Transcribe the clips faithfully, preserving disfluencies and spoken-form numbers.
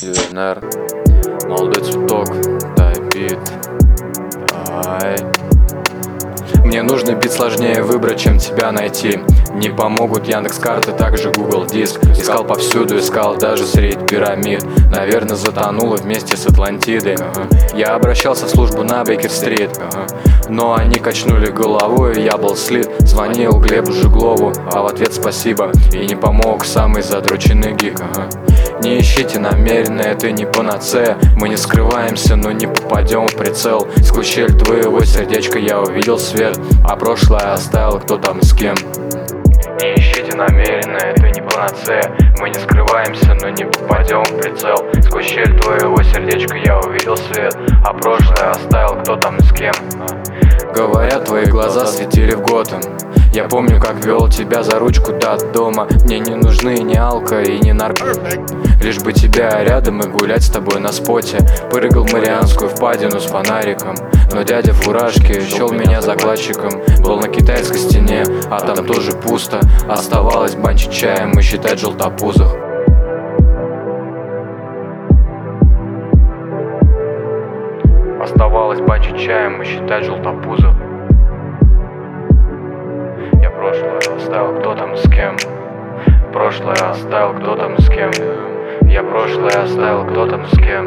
ЮНР, молодой цветок, дай бит, ай. Мне нужно бит сложнее выбрать, чем тебя найти. Не помогут Яндекс.Карты, также Google Диск. Искал повсюду, искал даже среди пирамид. Наверное, затонула вместе с Атлантидой. uh-huh. Я обращался в службу на Бейкер-стрит, uh-huh. но они качнули головой, и я был слит. Звонил Глебу Жиглову, а в ответ спасибо. И не помог самый задроченный гик. uh-huh. Не ищите намеренно, это не панацея. Мы не скрываемся, но не попадем в прицел. Сквозь щель твоего сердечка я увидел свет, а прошлое оставил кто там с кем. Не ищите намеренно, это не панацея. Мы не скрываемся, но не попадем в прицел. Сквозь щель твоего сердечка я увидел свет, а прошлое оставил кто там с кем. Говорят, твои глаза светили в Готэм. Я помню, как вел тебя за ручку до дома. Мне не нужны ни алко и ни нарко, лишь бы тебя рядом и гулять с тобой на споте. Прыгал в Марианскую впадину с фонариком, но дядя в фуражке счел меня закладчиком. Был на китайской стене, а там тоже пусто. Оставалось банчить чаем и считать желтопузых. Оставалось банчить чаем и считать желтопузых. Я прошлое оставил, кто там с кем. Прошлое оставил, кто там с кем. Я прошлое оставил, кто там с кем.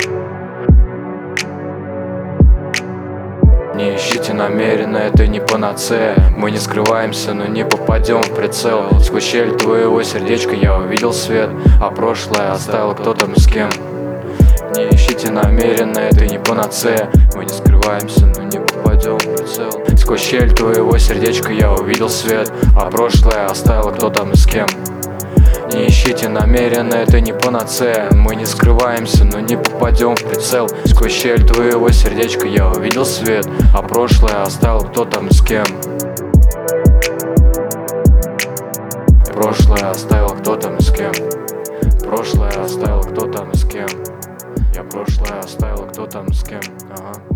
Не ищите намеренно, это не панацея. Мы не скрываемся, но не попадем в прицел. Сквозь щель твоего сердечка я увидел свет, а прошлое оставил кто там с кем. Не ищите намеренно, это не панацея. Мы не скрываемся, но не попадем в прицел. Сквозь щель твоего сердечка я увидел свет, а прошлое оставил кто там с кем. Не ищите намеренно, это не панацея. Мы не скрываемся, но не попадем в прицел. Сквозь щель твоего сердечка я увидел свет, а прошлое оставил кто там с кем. Прошлое оставил кто там с кем. Прошлое оставил кто там с кем. Я прошлое оставил кто там с кем. Ага.